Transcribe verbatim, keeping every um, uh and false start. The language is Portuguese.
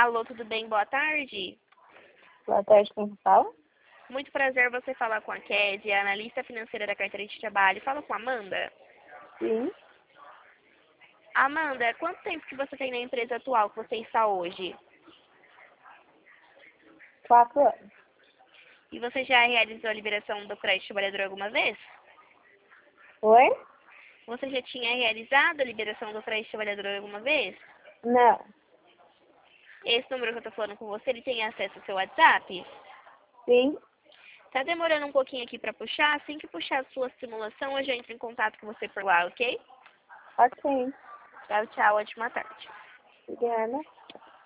Alô, tudo bem? Boa tarde. Boa tarde, quem fala? Muito prazer você falar com a Kézia, analista financeira da carteira de trabalho. Fala com a Amanda. Sim, Amanda, quanto tempo que você tem na empresa atual que você está hoje? quatro anos. E você já realizou a liberação do crédito trabalhador alguma vez? Oi? Você já tinha realizado a liberação do crédito trabalhador alguma vez? Não. Esse número que eu estou falando com você, ele tem acesso ao seu WhatsApp? Sim, Tá demorando um pouquinho aqui para puxar. Assim que puxar a sua simulação, eu já entro em contato com você por lá, ok? ok. Tchau, tchau. Ótima tarde. Obrigada.